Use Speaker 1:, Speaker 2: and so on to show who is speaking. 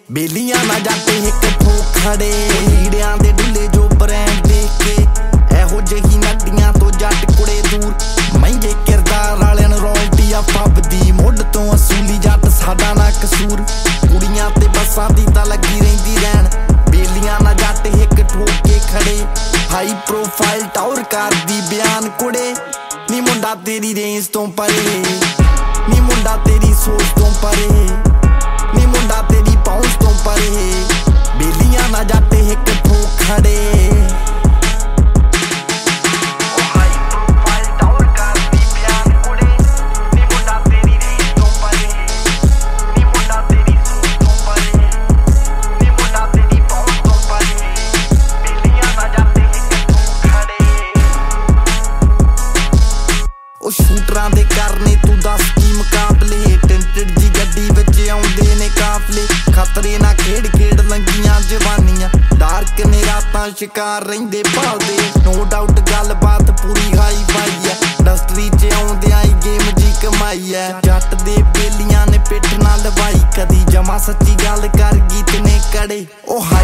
Speaker 1: बेलियां ना जाते एक ठोक खड़े हीड़ियां दे ढुले जो ब्रांड देख के एहो जही नदियां तो जट कुड़े दूर महंगे किरदार वालियां रॉयल्टी आ पबदी मुੱਢ ਤੋਂ असूली जट साडा ना कसूर कुड़ियां ते बसां दी तां लगी रहिंदी रहन बेलियां ना जट एक ठोक के खड़े हाई प्रोफाइल टावर करदी बयान कुड़े नी मुंडा तेरी रेंज तो परे नी मुंडा तेरी सोच तो परे नी मुंडा तेरी पहुंच तो परे बेलियां ना जाते एक ठोक खड़े शूटरां दे करने तू दस की मुकाबले टेंटेड जी गड्डी विच आउंदे ने काफले खतरे ना खेड़ खेड़ लंगियां जवानियां डार्क ने रातां शिकार रहिंदे भालदे नो डाउट गल बात पूरी हाई फाई है इंडस्ट्री च आउंदियां ही गेम जी कमाई है जट दे बेलियां ने पिठ ना लवाई कदी जमा सच्ची गल कर गीत ने कड़े ओ